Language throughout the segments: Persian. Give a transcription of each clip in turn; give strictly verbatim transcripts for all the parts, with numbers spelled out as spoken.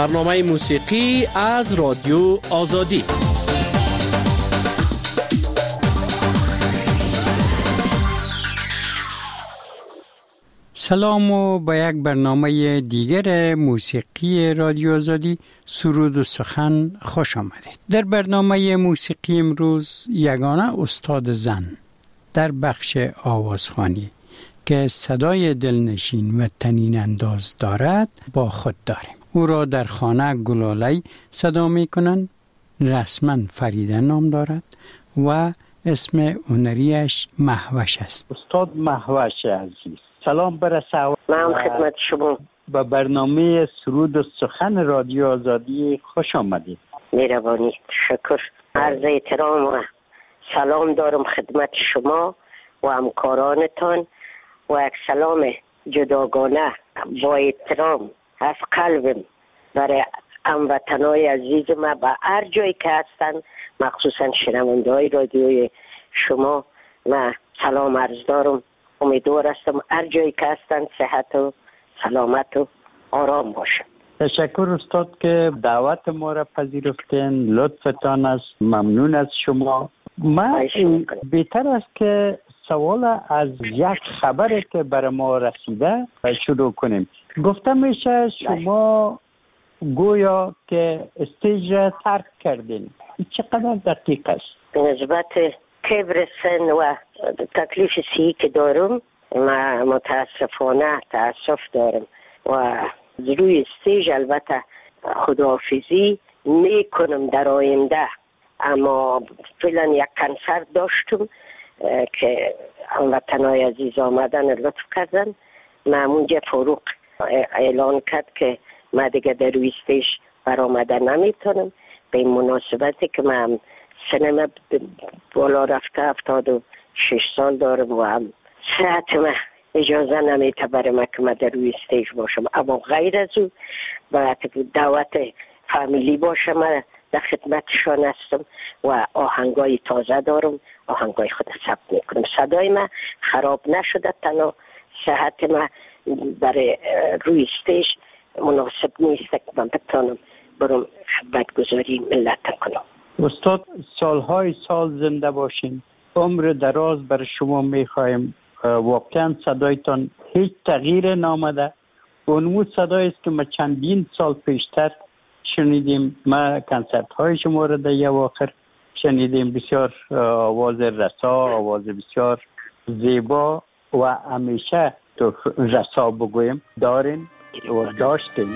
برنامه موسیقی از رادیو آزادی. سلام و با یک برنامه دیگر موسیقی رادیو آزادی سرود و سخن خوش آمدید. در برنامه موسیقی امروز یگانه استاد زن در بخش آوازخوانی که صدای دلنشین و طنین انداز دارد با خود داریم. او را در خانه گلالی صدا می کنند. رسما فریده نام دارد و اسم هنریش مهوش است. استاد مهوش عزیز، سلام برسه. من خدمت شما. با برنامه سرود و سخن رادیو آزادی خوش آمدید. مهربانی، شکر. عرض احترام و سلام دارم خدمت شما و همکارانتان و یک سلام جداگانه با احترام از قلبم برای هموطنای عزیز ما به هر جایی که هستن، مخصوصا شنونده های رادیوی شما. من سلام عرض دارم. امیدوار هستم هر جایی که هستن صحت و سلامت و آرام باشن. تشکر استاد که دعوت ما را پذیرفتین. لطفتان است. ممنون از شما. من بهتر است که سوال از یک خبری که برای ما رسیده شروع کنیم. گفتم میشه شما گویا که استیج را ترک کردین. چقدر دقیق است؟ نسبت کبر سن و تکلیف صحی که دارم، من متاسفانه تاسف دارم و روی استیج البته خداحافظی میکنم در آینده، اما فعلا یک کنسرت داشتم که هموطنای عزیز آمدن لطف کردن. مامونجا فاروق اعلان کرد که من دیگه در روی استیج برآمده نمیتونم، به این مناسبتی که من سنم بالا رفته هفتاد و شش سال دارم و هم صحت من اجازه نمیته برای من که من در روی استیج باشم. اما غیر از او باید دعوت فامیلی باشم، من در خدمتشان هستم و آهنگای تازه دارم، آهنگای خود ثبت میکنم. صدای من خراب نشده، تنها صحت من برای روی استیج مناسب نیست که من بتانم برم خدمتگزاری ملت کنم. استاد سالهای سال زنده باشین، عمر دراز بر شما میخوایم. واقعا صدایتان هیچ تغییر نامده. اونمود صدایی است که ما چندین سال پیشتر شنیدیم. ما کنسرت های شما را در اواخر شنیدیم. بسیار آواز رسا، آواز بسیار زیبا و همیشه تو رسا بگویم دارین و داشتیم.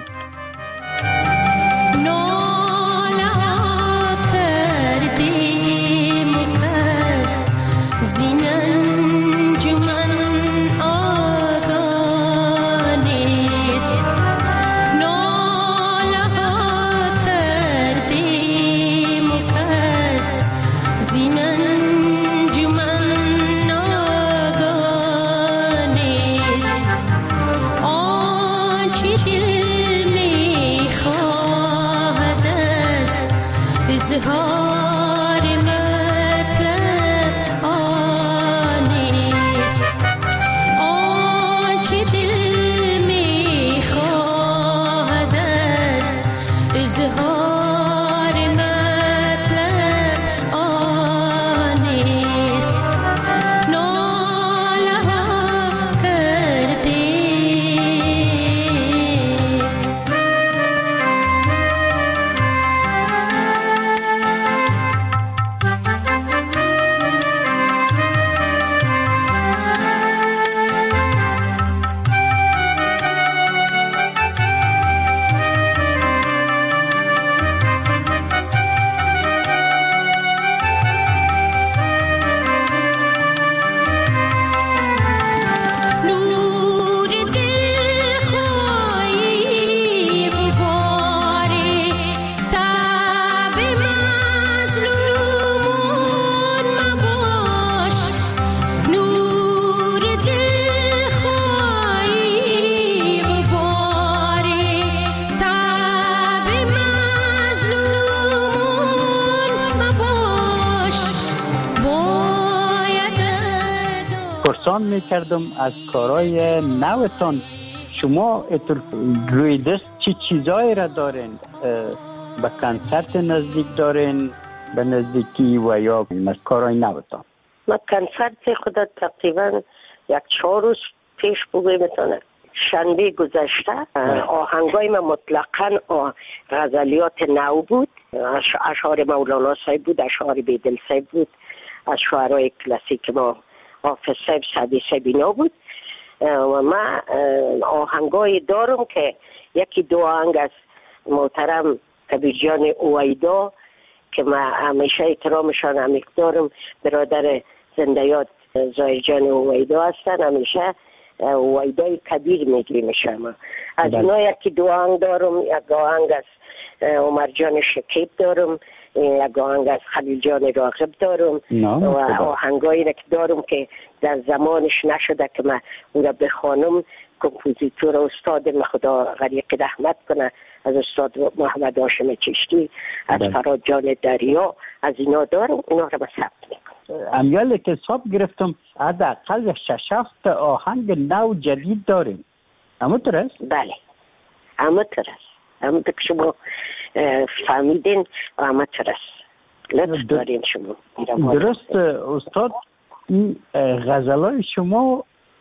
پرسان میکردم از کارهای نوتان شما روی دست چی چیزایی را دارین؟ به کنسرت نزدیک دارین به نزدیکی و یا کارای نوتان؟ ما کنسرت خود تقریبا یک چهار روز پیش بگوی میتونه. شنبه گذشته آهنگای ما مطلقاً غزلیات نو بود، اشعار مولانا صاحب بود، اشعار بیدل صاحب بود، از شعرهای کلاسیک ما حافظ صاحب، سعدی صاحب اینا بود. و ما آهنگای دارم که یکی دو آهنگ از محترم کبیر جان اویدا که ما همیشه احترامشان عمیق دارم، برادر زنده یاد ظاهر جان اویدا هستن، همیشه اویدای کبیر میگیم شما. از اینا یکی دو آهنگ دارم، یک آهنگ از عمر جان شکیب دارم، یک آهنگ از خلیل جان راغب دارم و آهنگایی که دارم که در زمانش نشده که من او را بخوانم. کمپوزیتور استاد من خدا غریق رحمت کنه، از استاد محمد هاشم چشتی، از فراد جان دریا، از اینا دارم، اینا را به ثبت میکنم. امیال که حساب گرفتم حداقل شش هفت آهنگ نو جدید داریم. همونطور است؟ بله همونطور است، همونطور که شما فهمیدین همونطور است. لطف دارین شما. درست استاد، این غزلای شما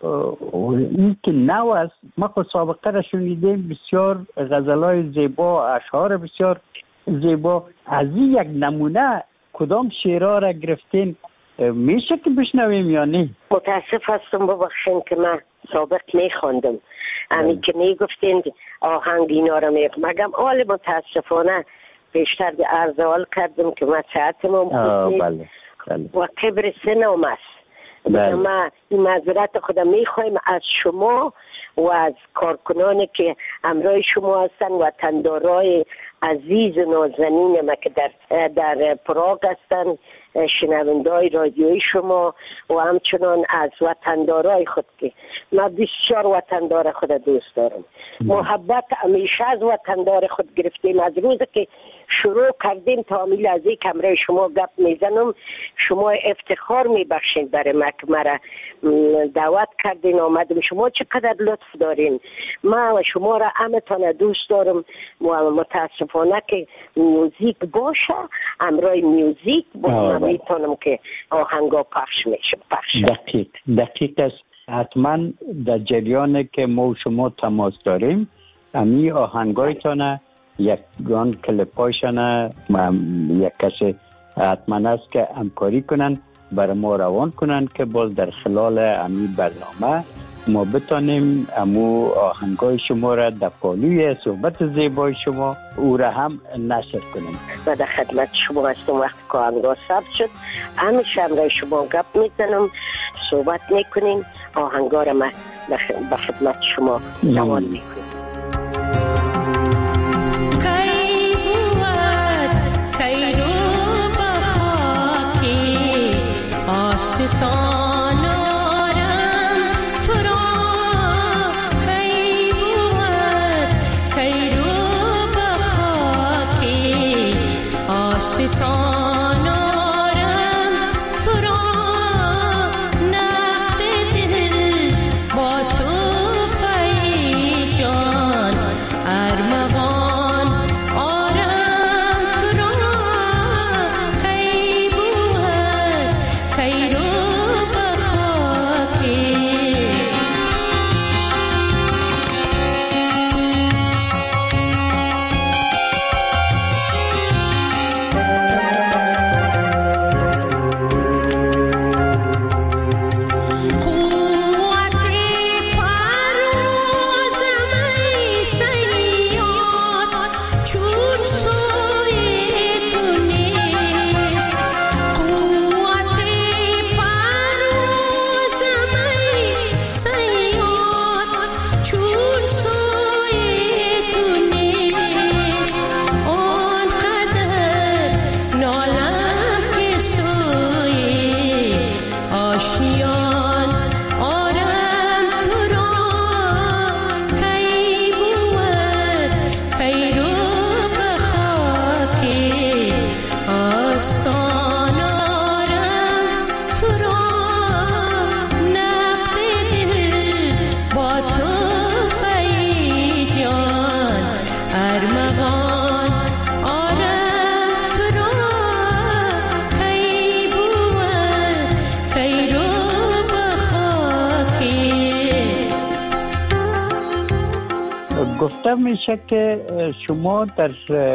این که نو است، ما خود سابقه را شنیدیم، بسیار غزلای زیبا، اشعار بسیار زیبا. از این یک نمونه کدام شعرها را گرفتین میشه که بشنویم یا نه؟ متاسف هستم ببخشین که من سابق میخواندم، همین که میگفتین آهنگ اینا را میگم مگم آل متاسفانه بیشتر به عرض کردم که من ساعتم هم بله بله. و کبر سنم است. ما این معذرت خودم میخوایم از شما و از کارکنان که همراه شما هستن و وطندارای عزیز نازنین ما که در در پراگ هستن، شنوندای رادیوی شما و همچنان از وطندارای خود که من بسیار وطندار خود دوست دارم. محبت همیشه از وطندار خود گرفتیم. از روز که شروع کردیم تا میل از این کمره شما گپ میزنم، شما افتخار میبخشین برای من که مرا دعوت کردین آمدم. شما چقدر لطف دارین. من و شما را همتان دوست دارم و متاسفانه که میوزیک باشه، امرای میوزیک باشه میتونم که آهنگا پخش میشه. پخش دقیق دقیق است. حتما در جریان که ما و شما تماس داریم امی آهنگایتانه یک گان کلپایشانه یک کسی حتما است که همکاری کنن برای ما روان کنن که باز در خلال امی برنامه ما بتانیم امو آهنگای شما را در پالوی صحبت زیبای شما او را هم نشر کنیم. و در خدمت شما هستم. وقتی که آهنگا ثبت شد همیشه همراه شما گپ میزنم، صحبت میکنیم، آهنگا را ما به خدمت شما روان میکنیم. Kairu گفته میشه که شما در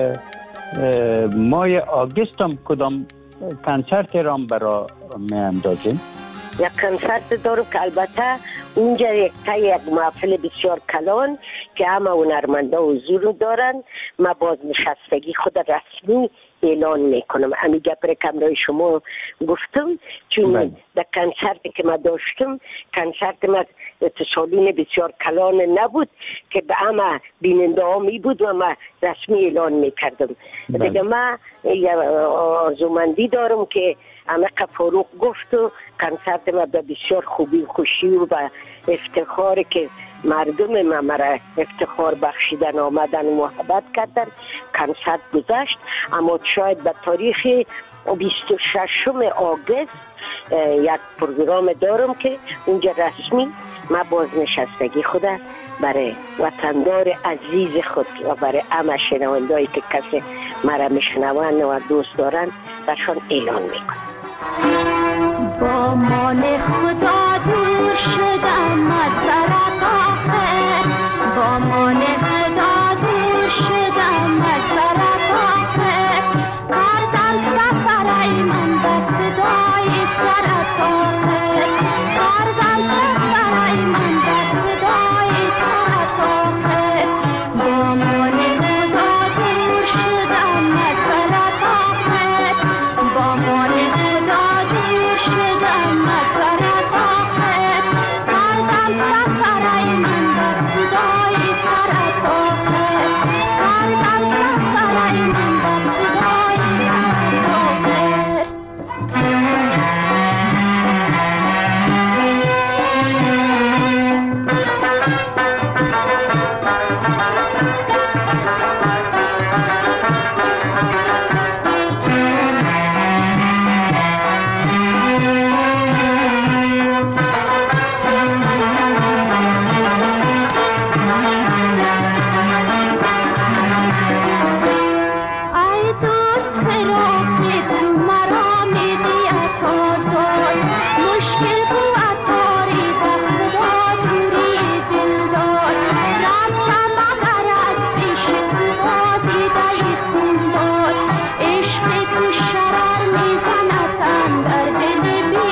ماه آگوست هم کدام کنسرت را برای می اندازین؟ یک کنسرت دارم که البته اونجا یک تا یک محفل بسیار کلان که همه هنرمنده حضور دارن. ما بازنشستگی خود رسمی اعلان میکنم. همین گپ را کمرای شما گفتم چون در کنسرتی که ما داشتم، کنسرت ما اتصالین بسیار کلان نبود که به همه بیننده ها می بود و ما رسمی اعلان میکردم. دیگه ما آرزومندی دارم که همه فاروق گفت و کنسرت ما به بسیار خوبی خوشی و به افتخار که مردم ما مرا افتخار بخشیدن آمدن و محبت کردن کنسرت گذشت. اما شاید به تاریخ بیست و ششم آگوست یک پروگرام دارم که اونجا رسمی ما بازنشستگی خود برای وطندار عزیز خود و برای همه شنوندهایی که کسی مرا میشنوند و دوست دارن برشان اعلان میکنم. با مان خدا دور شدم از برات آخر، با مان خدا دور شدم از برات آخر، کردم سفرای من به فدای سرت آخر، کردم سفرای من به فدای سرت آخر، با مان خدا دور شدم از برات آخر، با مان خدا دور شدم از برات آخر، کردم سفرای من به فدای سرت آخر، کردم سفرای من به فدای سرت آخر. ای دوست فراق تو مرا میدی اتازای، مشکل تو اتاری به خدا دوری دلدار، رفتم اگر از پیش تو با دیده خوندار، عشق تو شرر میزند اندر دل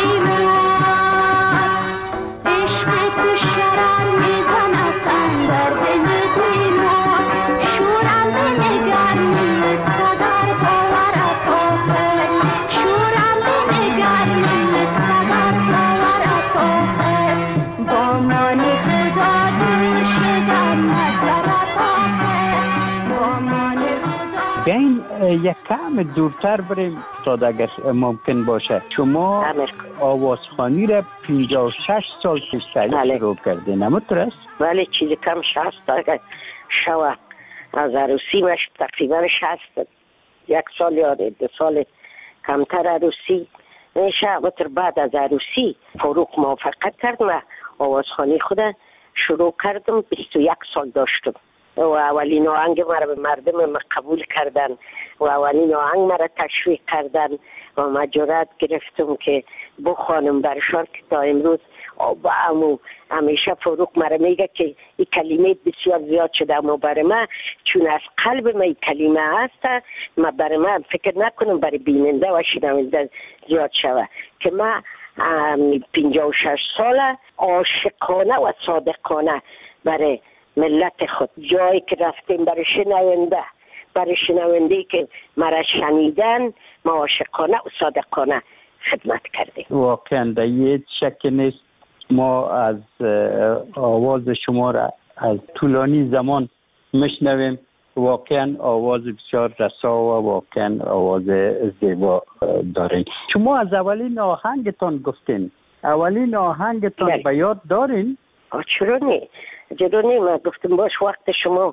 بیمار، عشق تو شرر میزند اندر دل بیمار، شورم بنگر نیست در باورت آخر، شورم بنگر نیست در باورت آخر، با مان خدا دور شدم از برات آخر، با مان خدا. بیاین یک کم دورتر بریم استاد اگر ممکن باشه. شما آوازخوانی را پنجاه و شش سال پیش شروع کردین، همونطور است؟ ولی چیزی کم شست اگر شوه از عروسی مش تقریبا شست یک سال یا دو سال کمتر عروسی میشه. بطر بعد از عروسی فاروق موافقت کرد و آوازخوانی خود شروع کردم. بیست و یک سال داشتم و اولین آهنگ مرا به مردم ما قبول کردن و اولین آهنگ مرا تشویق کردن و ما جرأت گرفتم که بخوانم برشان که تا امروز با امو همیشه فاروق مرا میگه که این کلمه بسیار زیاد شده، اما برای من چون از قلب من این کلمه هست، ما برای من فکر نکنم برای بیننده و شنونده زیاد شوه که من پنجاه و شش ساله عاشقانه و صادقانه برای ملت خود جایی که رفتیم برای شنونده برای شنونده که مرا شنیدن ما عاشقانه و صادقانه خدمت کردیم. واقعا در یه شک نیست ما از آواز شما را از طولانی زمان میشنویم. واقعا آواز بسیار رسا و واقعا آواز زیبا دارین. شما از اولین آهنگتان گفتین، اولین آهنگتان به یاد دارین؟ چرا نه؟ چرا نه؟ من گفتم باش وقت شما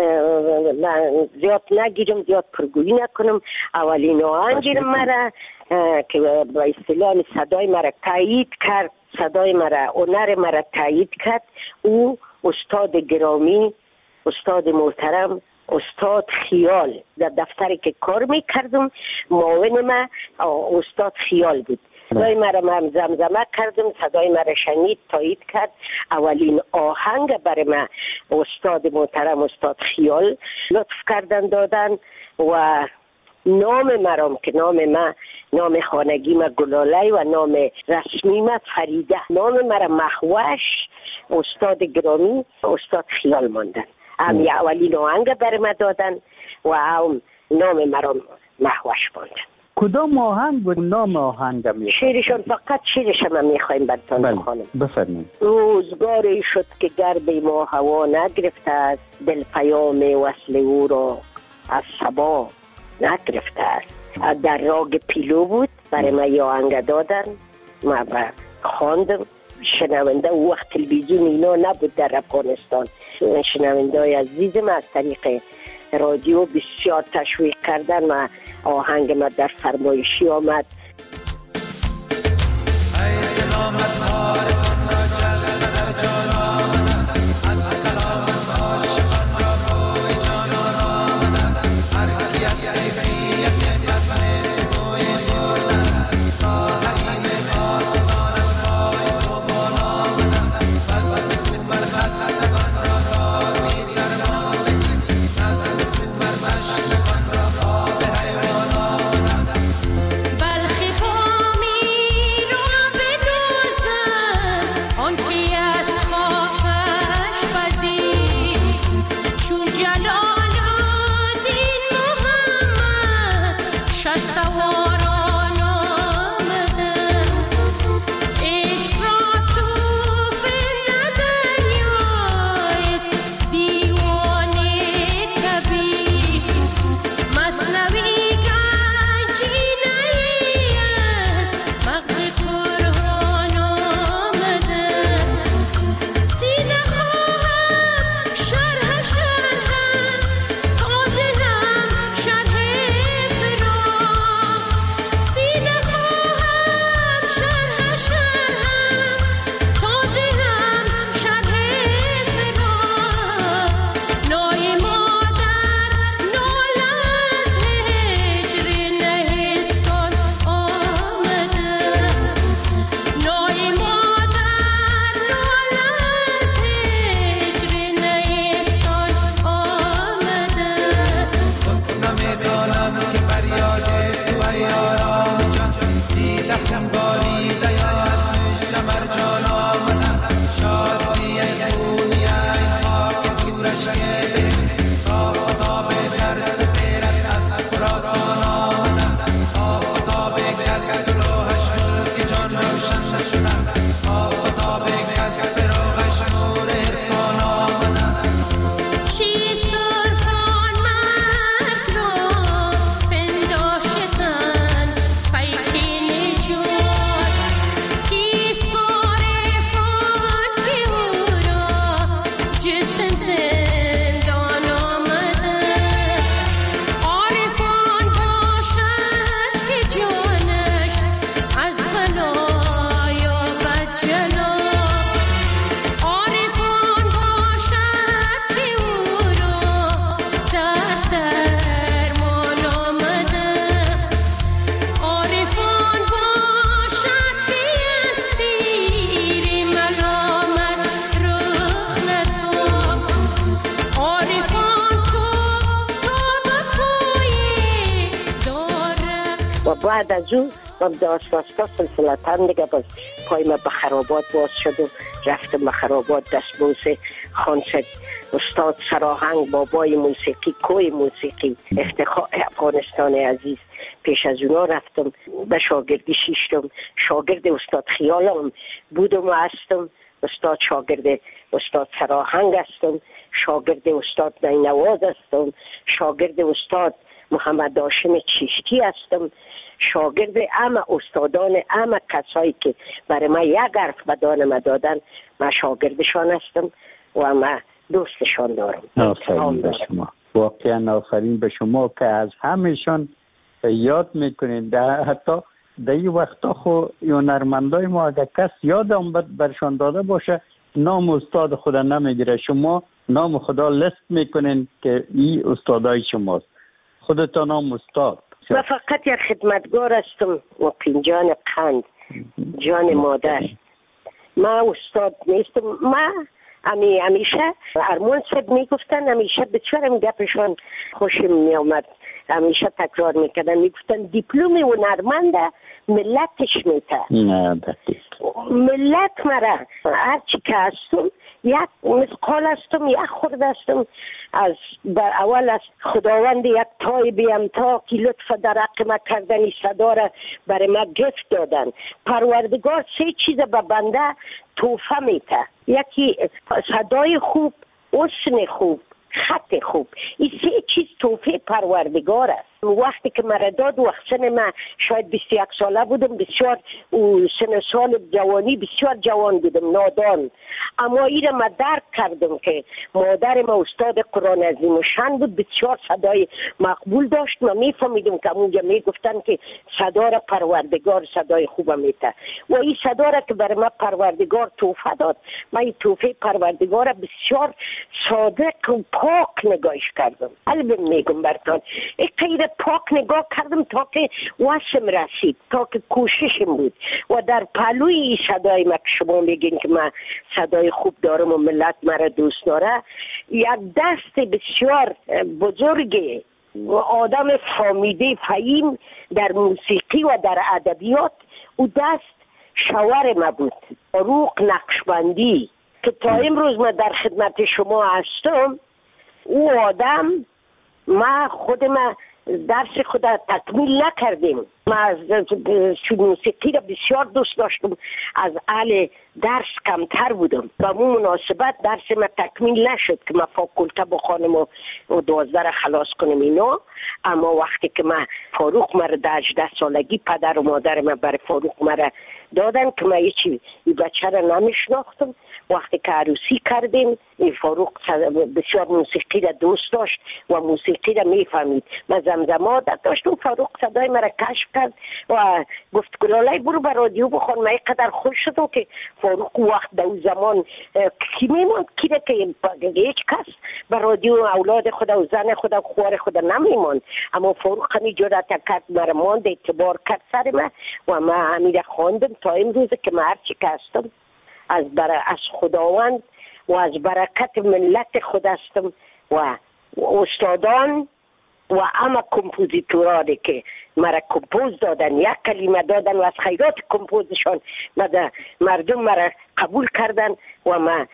زیاد نگیرم، زیاد پرگویی نکنم. اولین آهنگ مرا که با اصطلاح صدای مرا تایید کرد، صدای مرا، هنر مرا تایید کرد، او استاد گرامی، استاد محترم استاد خیال در دفتری که کار میکردم، معاون ما استاد خیال بود. صدای مرا من زمزمه کردم، صدای مرا شنید، تایید کرد. اولین آهنگ برای من استاد محترم استاد خیال لطف کردن دادن و نام مرام که نام ما نام خانگی ما گلاله و نام رسمی ما فریده، نام مرا مخوش استاد گرامی استاد خیال ماندن. هم اولین آهنگ برای من دادن و هم نام مرام مخوش ماندن. کدام آهنگ بود؟ نام آهنگ می شیرشان فقط شیرشان ما میخوایم براتون بخوانم. بفرمایید. روزگاری شد که گرد ما هوا نگرفته است، دل پیام وصل او را از صبا نگرفته است. در راگ پیلو بود برای ما یه آهنگ دادن، ما خواندم. شنونده او وقت تلویزیون اینا نبود در افغانستان، شنونده های عزیزم از طریق رادیو بسیار تشویق کردن و آهنگ ما در فرمایشی آمد. ای سلامت عارفان را جذب در جانان، از کلامت عاشقان را بوی جانان آمد. هر کی از کیفیت بزم بوی بردن، تا حریم آسمان پای تو بالا آمد. بزم تو بر خستگان را داروی درمان، نزد تو بر مشرقان را آب حیوان آمد. بلخی پا می رو بدوزن، آن کی از خاکش بدید، چون جلال الدین محمد شد سواران آمدن. عشق را توفیل دریایست دیوانه کبیر، مثنوی گنجینه است مغز قرآن آمدن. سینه خواهم شرح شرحم تا دلم شرح فراق، سینه خواهم شرح شرحم تا دلم شرح فراق. نای مادر ناله از هجر نهستان آمدن، نای مادر ناله از هجر نهستان آمدن. نمیدانم که فریاد تو ای آرام جان، دیدم باریده یا از مژه مرجان آمدن. شاد سیه خونی ای خاک دورش گله، آفتاب در سفیرت از خراسان آمدن. آفتاب کسب روحش ملک جان روشن نشدن، آفتاب کسب روحش نور عرفان آمدن. چیست عرفان مرد را پنداشتن پیک نجات، کیست عارفان که او را جسم زندان آمدن. عارفان باشد که جانش از بلا یابد جناب، عارفان باشد که او را در درمان آمدن. عارفان باشد که از تیر ملامت رخ نتافت، عارفان کو تا به پای دار رفت. و بعد از او من داست داستا سلسلتن دیگه باز پای ما به خرابات باز شد و رفتم به خرابات دستبوس خانسد استاد سراهنگ بابای موسیقی، کوی موسیقی افتخار افغانستان عزیز. پیش از اونا رفتم به شاگردی شیشتم، شاگرد استاد خیالم بودم و هستم. استاد شاگرد استاد سراهنگ هستم، شاگرد استاد نینواز هستم، شاگرد استاد محمد هاشم چیشتی هستم، شاگرد همه استادان همه کسایی که برای من یک حرف به دان ما دادن، من شاگردشان هستم و من دوستشان دارم. آفرین به شما، واقعا آفرین به شما که از همشان یاد میکنین. در حتی در این وقتا خو هنرمندای ما اگر کس یاد هم برشان داده باشه نام استاد خود نمیگیره. شما نام خدا لیست میکنین که این استادای شماست. خودتان نام استاد. من فقط یک خدمتگار هستم مقیم جان قند، جان مادر. من استاد نیستم. من همی همیشه ارمان صاحب میگفتن، همیشه بسیار هم گپشان خوشم میامد، همیشه تکرار میکردن، میگفتن دیپلم هنرمند ملتش میته. نه دقیق. ملت مرا هرچی که هستم یک مثقال هستم، یک خورد هستم. از بر اول از خداوند یک تای بیم تا که لطف در حق ما کردن صدا را برای ما گفت دادن. پروردگار سه چیز به بنده توفه میته، یکی صدای خوب، حسن خوب، خط خوب. این سه چیز توفه پروردگار است. وقتی که مرا داد وقت سن من شاید بیست و یک ساله بودم، بسیار سن سال جوانی بسیار جوان بودم، نادان. اما این را من درک کردم که مادر ما استاد قرآن عظیم و شان بود، بسیار صدای مقبول داشت. من میفهمیدم که اونجا میگفتن که صدا را پروردگار صدای خوب میته و این صدا را که برای من پروردگار توفه داد، من این توفه پروردگار را بسیار صادق و پاک نگاهش کردم. قلبم میگم برتان این غیر پاک نگاه کردم تا که واسم رسید، تا که کوششم بود و در پلوی این صدای ما که شما میگین که من صدای خوب دارم و ملت مرا دوست داره، یک دست بسیار بزرگه و آدم فهمیده فهیم در موسیقی و در ادبیات، او دست شوهر ما بود، فاروق نقشبندی، که تا امروز من در خدمت شما هستم. او آدم ما خودم درس خود تکمیل نکردیم. من از موسیقی را بسیار دوست داشتم، از اهل درس کمتر بودم. به اون مناسبت درس من تکمیل نشد که من فاکولته بخوانم و دوازده را خلاص کنم اینا. اما وقتی که من فاروق مرا در هجده سالگی پدر و مادر من برای فاروق مرا دادن که من هیچی این بچه را نمیشناختم. وقتی که عروسی کردیم این فاروق بسیار موسیقی را دوست داشت و موسیقی را میفهمید. من زمزمه عادت داشتم، فاروق صدای مرا کشف کرد و گفت گلالای برو به رادیو بخوان. من اینقدر خوش شدم که فاروق وقت در اون زمان کی میماند کیره که هیچ کس به رادیو اولاد خود و زن خود و خوار خود نمیماند، اما فاروق همی جرأت کرد مرا ماند، اعتبار کرد سر من و من همی خواندم تا امروز که من هرچی که هستم از برای از خداوند و از برکت ملت خود هستم و استادان و همه کمپوزیتورانی که مرا کمپوز دادن، یک کلمه دادن و از خیرات کمپوزشان مردم مرا قبول کردن و من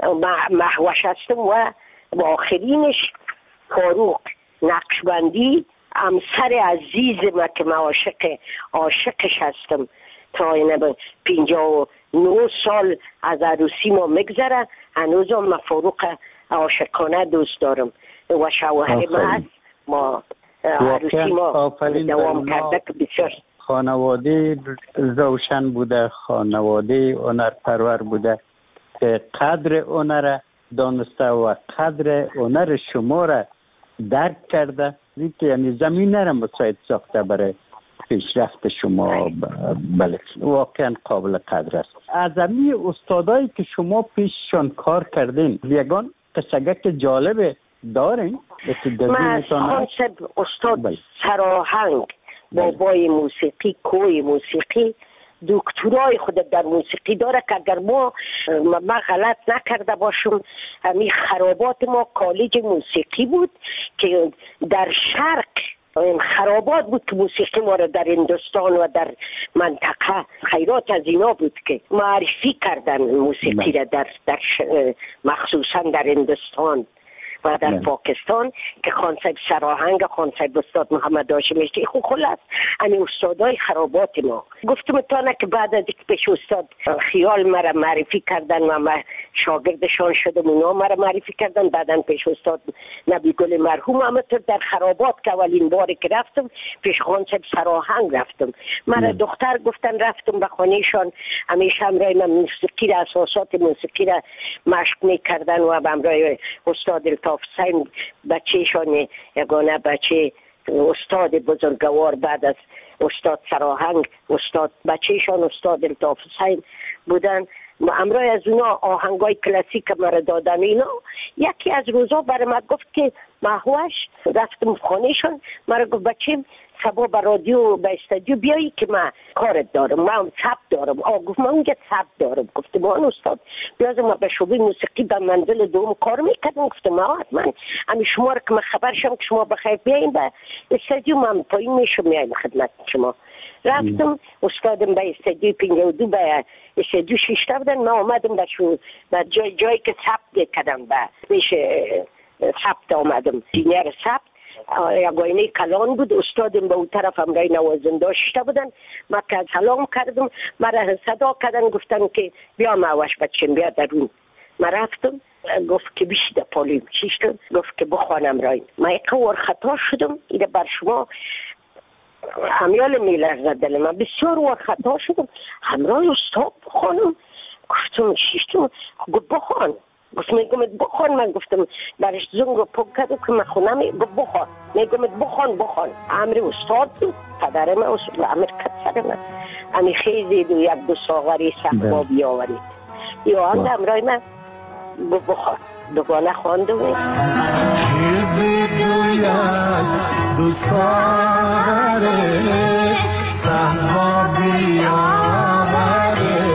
محوش هستم. و با آخرینش فاروق نقشبندی، همسر عزیز ما که من عاشق عاشقش هستم. تا این پینجا و نه سال از عروسی ما مگذره، هنوز هم من فاروق عاشقانه دوست دارم و شوهر ما هست. ما عروسی ما دوام کرده که بسیار خانواده روشن بوده، خانواده هنرپرور بوده که قدر هنر دانسته و قدر هنر شما را درک کرده، یعنی زمینه را مساعد ساخته برای پیشرفت شما. بله واقعا قابل قدر است. از امی استادایی که شما پیششان کار کردین یگان قصگک جالب دارین؟ من خانسب استاد بله. سراهنگ بابای موسیقی، کوی موسیقی، دکترای خود در موسیقی داره که اگر ما ما غلط نکرده باشم همین خرابات ما کالج موسیقی بود که در شرق خرابات بود که موسیقی ما را در هندوستان و در منطقه خیرات از اینا بود که معرفی کردن موسیقی را در, در مخصوصا در هندوستان و در پاکستان که خانسب سراهنگ، خانسب استاد محمد هاشمی خود خلاص همین استادای خرابات ما. گفتم تانه که بعد از اینکه پیش استاد خیال مرا معرفی کردن و من شاگردشان شدم، اونا مرا معرفی کردن، بعدا پیش استاد نبی گل مرحوم همطور در خرابات که اولین باری که رفتم پیش خانسب سراهنگ رفتم. مرا دختر گفتن رفتم به خانهشان، همیشه همراه من موسیقی را، اساسات موسیقی را مشق میکردن و به همراه استاد حسین بچهشان یگانه بچه استاد بزرگوار بعد از استاد سراهنگ استاد بچهشان استاد الطاف حسین بودن. امروز از اونا آهنگای کلاسیک مرا دادن اینا. یکی از روزا برای من گفت که محوش رفتم خانهشون، مرا گفت بچیم صبح به رادیو به استودیو بیایی که من کارت دارم، من ثبت دارم. آ گفت من اونجا ثبت دارم. گفتم من استاد بیازم من به شعبه موسیقی به منزل دوم کار میکردم. گفتم ما حتما امی شما را که من خبر شم که شما بخیر بیاین به استودیو، من پایین میشم میایم خدمت شما. رفتم استادم به استودیو پنجاه و دو به استودیو شیشته بودن، من آمدم به شو به جای جایی که ثبت کردم به پیش ثبت آمدم سینیر ثبت. یک آینه کلان بود، استادم به اون طرف امرای نوازنده داشته بودن. من که سلام کردم، مرا صدا کردن گفتن که بیا معوش بچم بیا درون. من رفتم گفت که بیشی در پالیم چیشتم، گفت که بخوانم رای. من یک ور خطا شدم، اینه بر شما همیال میلرزد دل من، بسیار ور خطا شدم. همراه استاد بخوانم، گفتم چیشتم، گفت بخوان. گفت میگم بخوان. من گفتم برش زنگ رو پک کردم که من خونم، گفت بخوان. میگم بخوان بخوان. امر استاد بود، پدر من استاد امر کسر من. امی خیزید و یک دو ساغری سخبا بیاورید. یا هم امرای من گفت بخوان. دوباره خواندم. خیزید و یک دو ساغری سخبا بیاورید.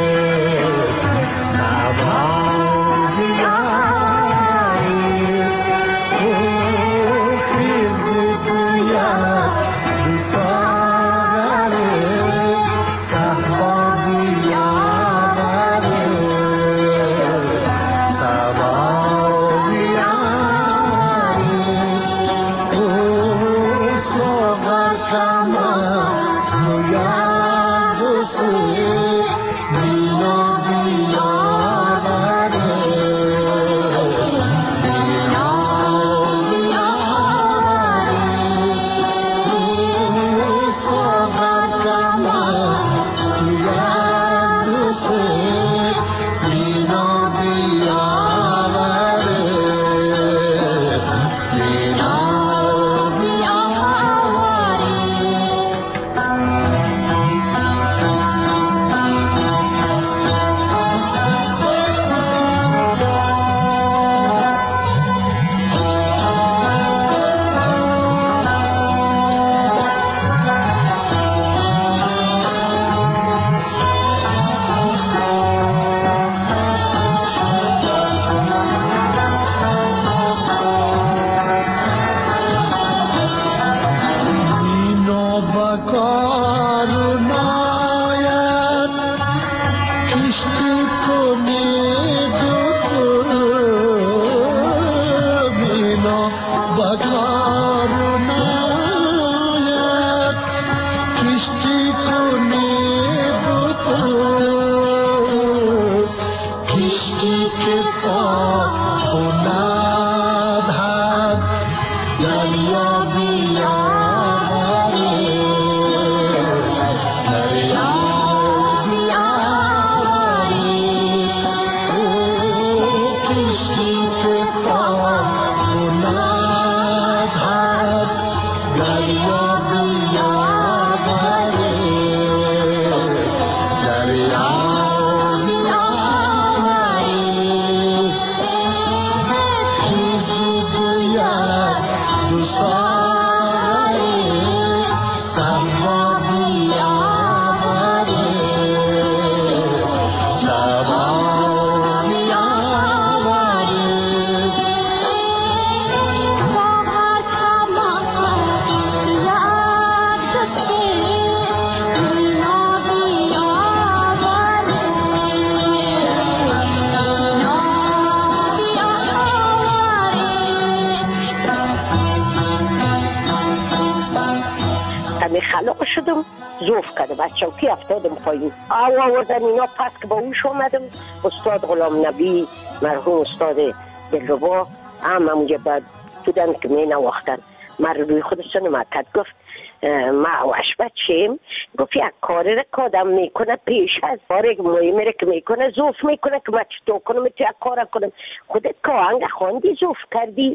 خلاق شدم، زوف کردم از چوکی افتادم پایین. آو آوردن اینا پس که با اوش آمدم. استاد غلام نبی مرحوم استاد دلربا هم همونجا بعد بودن که می نواختن من روی خودشون مکد. گفت معوش بچیم، گفت یک کاری را که آدم میکنه پیش از کاری مهمی را که میکنه زوف میکنه که من چطور کنم تو یک کار کنم. خودت که آهنگ خواندی زوف کردی؟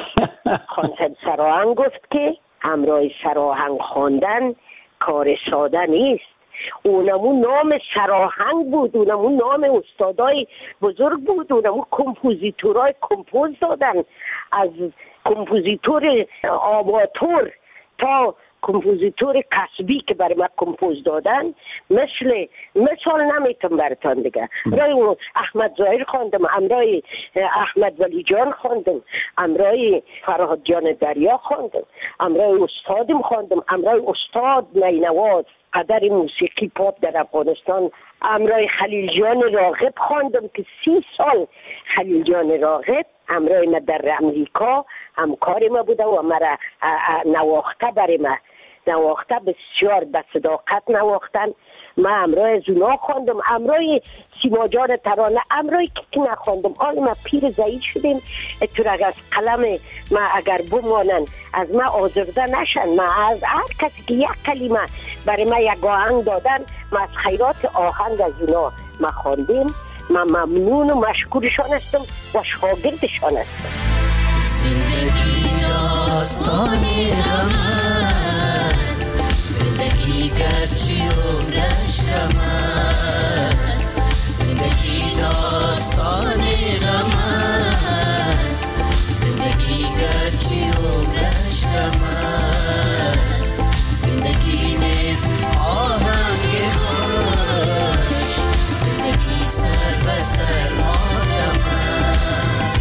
خانسد سراهنگ گفت که همراه سراهنگ خواندن کار ساده نیست. اونمون نام سراهنگ بود، اونمون نام استادای بزرگ بود، اونمون کمپوزیتورای کمپوز دادن، از کمپوزیتور آماتور تا کمپوزیتور کسبی که برای من کمپوز دادن. مثل مثال نمیتونم براتون دیگه. امرای احمد ظاهر خواندم، امرای احمد ولی جان خواندم، امرای فرهاد جان دریا خواندم، امرای استادم خواندم، امرای استاد نینواز قدر موسیقی پاپ در افغانستان، امرای خلیل جان راغب خواندم که سی سال خلیل جان راغب امرای ما در امریکا همکار ما بوده و مرا نواخته برای ما نواخته، بسیار به صداقت نواختن. من امرای از اونا خواندم، امرای سیما جان ترانه، امرای که نخواندم. آن ما پیر ضعیف شدیم، اتور از قلم ما اگر بمانن از ما آزرده نشن. ما از هر کسی که یک کلمه برای ما یک آهنگ دادن، ما از خیرات آهنگ از اونا ما خواندیم. من ممنون و مشکورشان هستم و شاگردشان هستم. زندگی داستانی غم است، زندگی گرچه عمرش کم است، زندگی داستانی غم است، زندگی گرچه عمرش کم است، زندگی نیست آهنگ خوش، زندگی سر به سر ماتم است.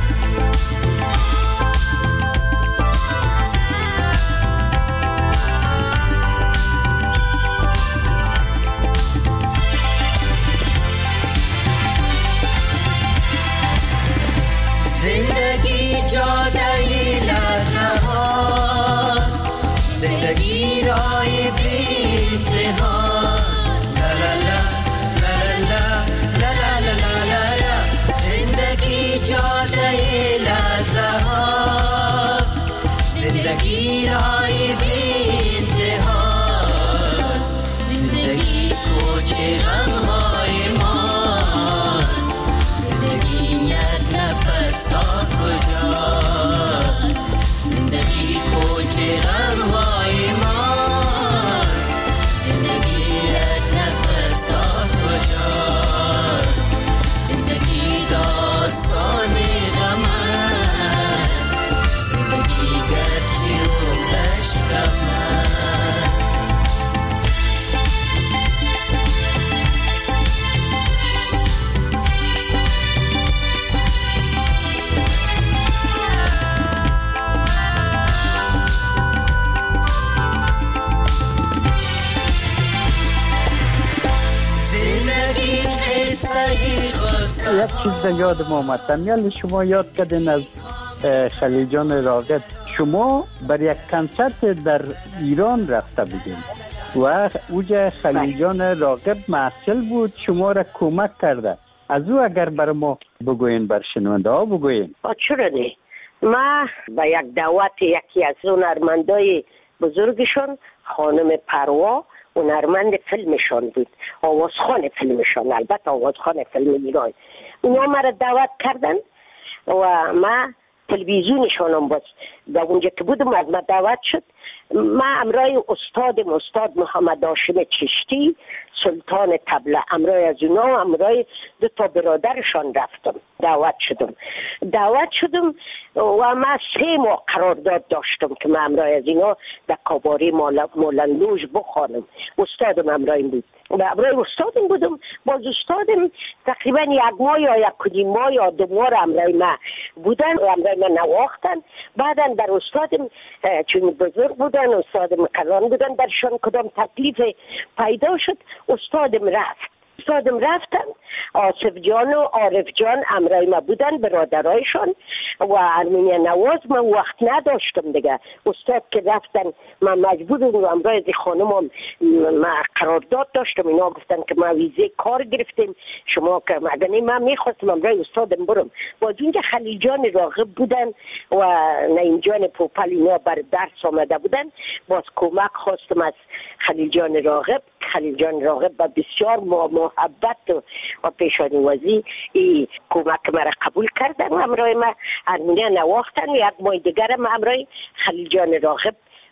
زندگی جاده لحظه هاست، زندگی رای بی انتهاست. لا لا لا لا لا لا لا لا لا. زندگی جاده لحظه هاست، زندگی رای بی انتهاست، زندگی کوچه غمهای ماست، زندگی یک نفس تا کجاست، زندگی کوچه غمهای ماست، زندگی یک نفس تا کجاست، زندگی داستان غم است، زندگی گرچه عمرش کم است. یک چیز در یاد ما آمد. یعنی شما یاد کردین از خلیل جان راغب، شما بر یک کنسرت در ایران رفته بودین و اوجا خلیل جان راغب محصل بود، شما را کمک کرده. از او اگر بر ما بگوین، بر شنونده ها بگوین. چرا نه؟ ما با یک دعوت یکی از هنرمندای بزرگشون، خانم پروا، هنرمند فیلمشان بود، آوازخوان فیلمشان، البته آوازخوان فیلم ایران، اونا مرا دعوت کردن و ما تلویزیونشان هم باز در اونجا که بودم از ما دعوت شد. ما امرای استادم، استاد محمد هاشم چشتی، سلطان طبله، امرای از اونا و امرای دو تا برادرشان رفتم، دعوت شدم دعوت شدم و ما سه ماه قرارداد داشتم که من امرای از اینا در کاباره مولندوژ بخوانم. استادم امرای بود و امرای استادم بودم. باز استادم تقریبا یک ماه یا یک کدیم ماه یا دو ماه امرای ما بودن و امرای ما نواختن. بعدا در استادم چون بزرگ بودن، استادم کلان بودن، درشان کدام تکلیف پیدا شد، استادم رفت استادم رفتن. آصف جان و عارف جان امرای ما بودن، برادرایشان و ارمینیا نواز. من وقت نداشتم دیگه، استاد که رفتن من مجبور بودم امرای از خانمم ما قرارداد داشتم. اینا گفتن که ما ویزه کار گرفتیم، شما که مگه من میخواستم امرای استادم برم. باز اونجا خلیل جان راغب بودن و نعیم جان پوپل، اینا بر درس آمده بودن. باز کمک خواستم از خلیل جان راغب. خلیل جان راغب با بسیار محبت و پیشانوازی ای کمک مرا قبول کردن و امرای ما ارمینیا نواختن. یک ماه دیگر هم امرای خلیل جان راغب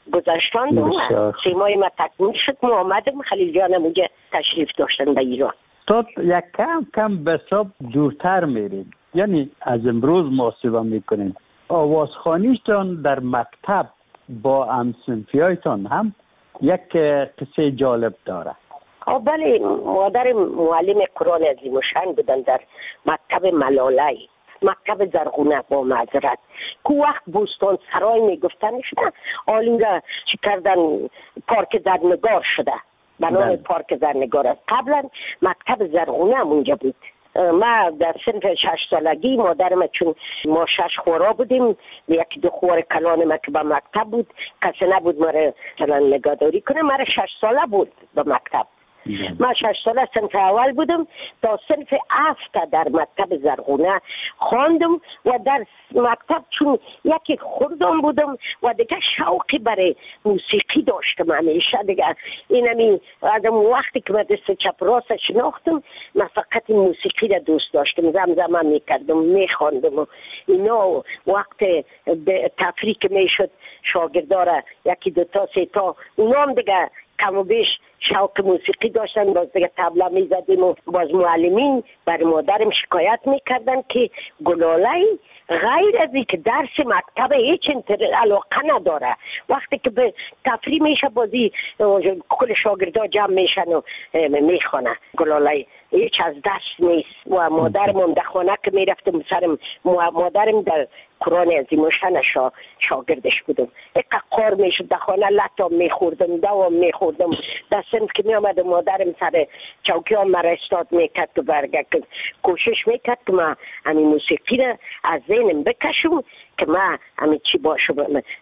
گذاشتاندم و سه ماه ما تکمیل شد. ما آمدم خلیل جانم اونجا تشریف داشتن به ایران. تا یک کم کم به حساب دورتر میریم، یعنی از امروز محاسبه میکنیم. آوازخوانیتان در مکتب با همصنفیایتان هم یک قصه جالب داره. آه بله، مادر معلم قرآن عظیم الشأن بودن در مکتب ملاله، مکتب زرغونه با معذرت، که وقت بوستان سرای میگفتنش نه، آلینگا چی کردن پارک زرنگار شده، بنای پارک زرنگار است. قبلا مکتب زرغونه هم اونجا بود. ما در صنف شش سالگی مادرم، چون ما شش خورا بودیم، یکی دو خور کلان ما که به مکتب بود، کسی نبود ما را نگهداری کنه، ما را شش ساله بود به مکتب. من شش ساله صنف اول بودم تا صنف هفت در مکتب زرغونه خواندم و در مکتب چون یکی خردم بودم و دیگه شوقی برای موسیقی داشتم همیشه دیگه. اینمی از وقتی که من دست چپ راست شناختم، من فقط موسیقی را دوست داشتم، زمزمه میکردم، میخواندم و اینا. وقت تفریح که میشد شاگردارا یکی دو تا سه تا اونا هم دیگه کم و بیش شوق موسیقی داشتن، باز دیگه طبله میزدیم و باز معلمین بر مادرم شکایت میکردن که گلاله غیر از اینکه درس مکتب هیچ علاقه نداره. وقتی که به تفریح میشه بازی کل شاگردا جمع میشن و میخوانه، گلاله هیچ از دست نیست. و مادرم هم در خانه که میرفتم سرم، مادرم در قرآن عظیم الشأن شا شاگردش بودم، یک قار میشد در خانه لطام میخوردم، دوام میخوردم. در صنف که میامدم مادرم سر چوکی ها مرا استاد میکرد که برگه، کوشش میکرد که من همین موسیقی را از ذهنم بکشم که من همین چی باشم،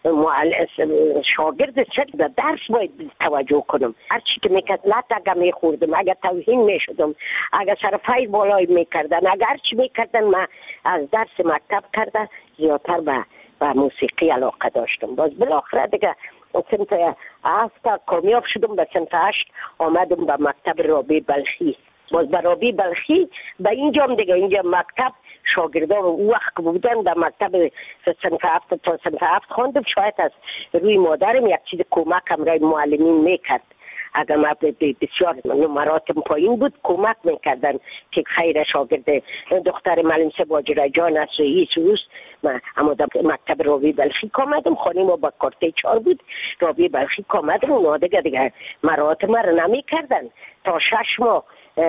شاگرد سر در درس باید توجه کنم. هر چی که میکرد لط اگر میخوردم، اگر توهین میشدم، اگر سرفای بالای میکردن، اگر چی میکردن، من از درس مکتب کرده زیادتر به و موسیقی علاقه داشتم. باز بالاخره دیگه صنف هفت کامیاب شدم، به صنف هشت آمدم به مکتب رابعه بلخی. باز به رابعه بلخی به اینجا هم دیگه، اینجا مکتب شاگردان او وقت بودن در مکتب صنف هفت تا صنف هفت خواندم. شاید از روی مادرم یک چیز کمک هم رای معلمین میکرد، اگر ما بسیار نمراتم پایین بود کمک میکردن که خیر شاگرد دختر معلم سباجره جان از رئیس روست. من اما در مکتب رابعه بلخی کامدم، خانه ما با کارته چار بود، رابعه بلخی کامدم. اونا دیگه دیگه مراتب ما رو نمی کردن تا شش ماه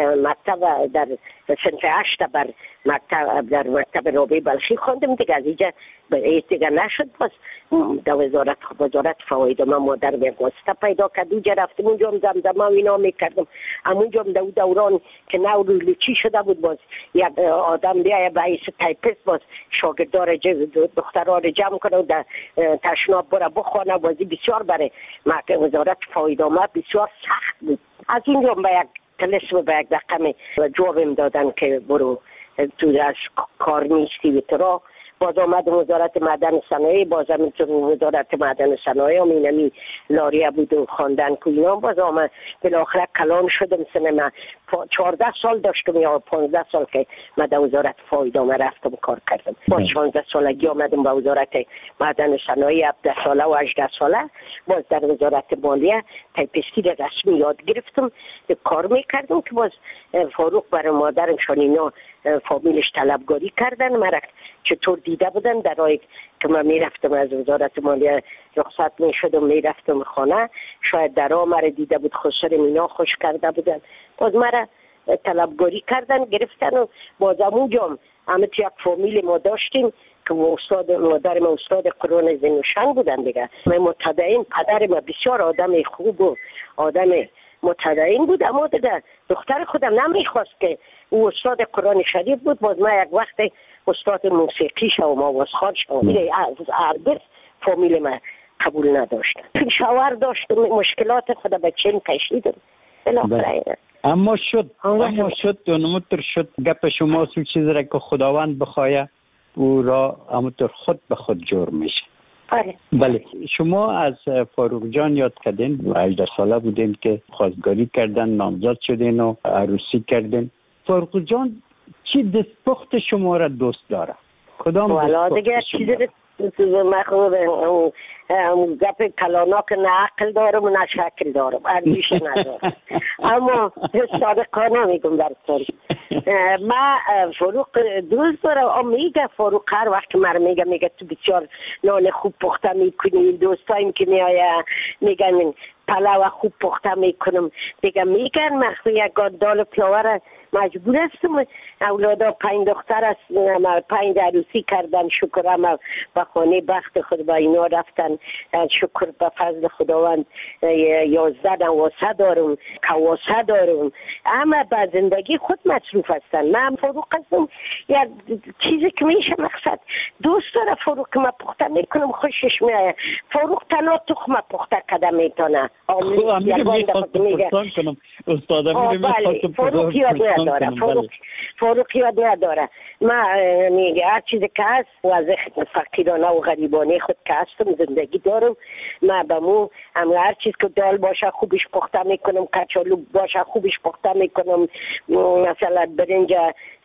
مکتب در صنف هشت بر مکتب در مکتب رابعه بلخی خواندم دیگه. از اینجا به دیگه نشد. باز در وزارت وزارت فواید ما مادر به واسطه پیدا کرد، اونجا رفتم، اونجا هم زمزمه و اینا میکردم. اونجا هم در دوران که نو لوچی شده بود، باز یک آدم بیایه به حیث تایپیست باز شاگردار دخترها رو جمع کنه و در تشناب برا بخوانه. بازی بسیار برای وزارت فواید ما بسیار سخت بود. از اینجا به یک تلسم به یک رقم جوابم دادن که برو تو از کار نیستی و ترا. باز آمدم وزارت معدن صنایع، باز همینطور وزارت معدن صنایع هم اینمی لاریه بود و خواندن که اینا. باز آمد بالاخره کلان شدم. سنما چهارده سال داشتم یا پانزده سال که من در وزارت فایدامه رفتم کار کردم. باز شانزده سالگی آمدم به وزارت معدن صنایع، هفده ساله و هجده ساله باز در وزارت مالیه تایپیستی رسمی یاد گرفتم، کار میکردم که باز فاروق برای مادرم شان اینا فامیلش طلبگاری کردن. مرا چطور دیده بودن در راه که من میرفتم از وزارت مالیه رخصت میشدم میرفتم خانه، شاید در راه مرا دیده بود، خسر اینا خوش کرده بودن، باز مرا طلبگاری کردن گرفتن. و باز اونجا همه یک فامیل ما داشتیم که استاد مادر ما استاد قرآن عظیم الشأن بودن دیگه. من متدین، پدر ما بسیار آدم خوب و آدم متدین بود، اما دیگه دختر خودم نمیخواست که او استاد قرآن شریف بود. باز ما یک وقت استاد موسیقی شوم، آوازخوان شوم، از هرگز فامیل من قبول نداشتن. چون شوهر داشت مشکلات خود به چین کشیدم. اما شد اما شد اونمتر شد گپ شما سو چیز را که خداوند بخواه او را همونطور خود به خود جور میشه. آره. بله، شما از فاروق جان یاد کردین، هجده ساله بودین که خواستگاری کردن، نامزد شدین و عروسی کردین. فاروق جان چی دستپخت شما را دوست داره؟ کدام والا دیگه چیزی من خوب گپ کلاناک نه عقل دارم و نه شکل دارم، اندیشه ندارم. اما صادقانه میگم براتون، ما فروغ دوست دارم. میگه فروغ هر وقت من میگه میگه تو بسیار نان خوب پخته میکنی، دوستایم که میآیه میگن پلاو خوب پخته میکنم، دیگه میگن من یک دال پلاور مجبور هستم. اولادا پنج دختر است، پنج عروسی کردن، شکر اما به خانه بخت خود با اینا رفتن، شکر به فضل خداوند. یازده نواسه دارم، کواسه دارم، اما به زندگی خود مصروف هستن. من فروغ هستم، یک چیزی که میشه مقصد دوست داره فروغ که من پخته میکنم خوشش میاد. فروغ تنها تخم پخته کده میتونه. امیر میخواست پرسان کنم استاد، امیر میخواست فروغ یاد نداره، فروغ فروغ یاد نداره. ما میگه هر چیزی که هست از فقیرانه و غریبانه خود که هستم زندگی دارم. ما به مو اما هر چیز که دال باشه خوبش پخته میکنم، کچالو باشه خوبش پخته میکنم، مثلا برنج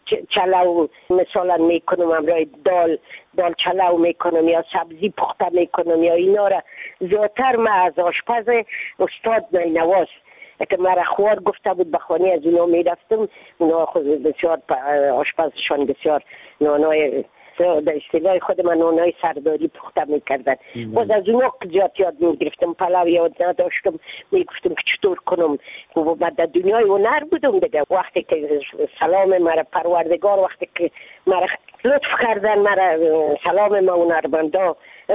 چلاو مثلا میکنم، امرای دال دال چلاو میکنم یا سبزی پخته میکنم یا اینا را. زیادتر ما از آشپز استاد نینواز که مرا خوار گفته بود به خانه از اونا میرفتم، اونا خود بسیار آشپزشان بسیار نانای در اصطلاح خود من نانای سرداری پخته میکردن. باز از اونا زیاد یاد میگرفتم، پلاو یاد نداشتم، میگفتم که چطور کنم. و بعد در دنیای هنر بودم دیگه. وقتی که سلام مرا پروردگار وقتی که مرا لطف کردن، مرا سلام ما هنرمندا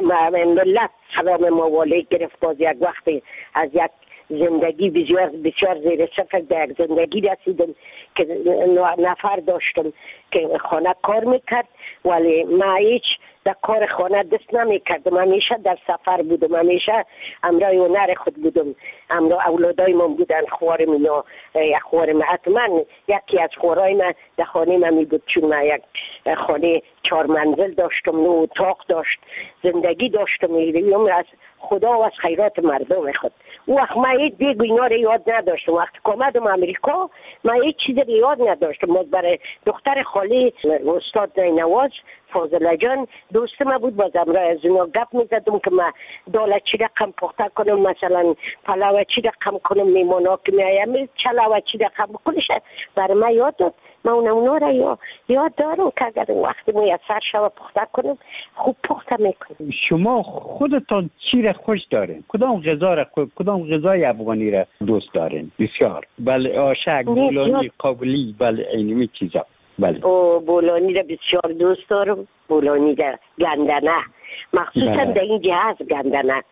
ملت سلام ما والی گرفت. باز یک وقتی از یک زندگی بسیار بسیار زیر صفر در یک زندگی رسیدم که نفر داشتم که خانه کار میکرد، ولی ما هیچ در کار خانه دست نمیکردم. همیشه در سفر بودم، همیشه امرای هنر خود بودم. امرا اولادای من بودن، خوارم اینا، یک خوارم حتما یکی از خوارای من در خانه من می بود، چون من یک خانه چهار منزل داشتم، نو اتاق داشت، زندگی داشتم. میریم از خدا و از خیرات مردم خود. او وقت من هیچ دیگه اینا رو یاد نداشتم. وقتی که آمدم امریکا من هیچ چیز رو یاد نداشتم. باز برای دختر خالی استاد نینواز فاضله جان دوست ما بود، باز امرای از اونا گپ میزدم که من داله چی رقم پخته کنم، مثلا پلاو چی رقم کنم، میمانا که میایم چلاو چی رقم بکنش برای من یاد داد. من اون اونا را یاد دارم که اگر وقتی میسر شو پخته کنم خوب پخته میکنم. شما خودتان چی را خوش دارین؟ کدام غذا را کدام غذای افغانی را دوست دارین؟ بسیار. بله آشک، بولانی، قابلی، بله اینمی چیزا. بله. او بولانی را بسیار دوست دارم. بولانی را گندنه مخصوصا بله. در این جهاز گندنه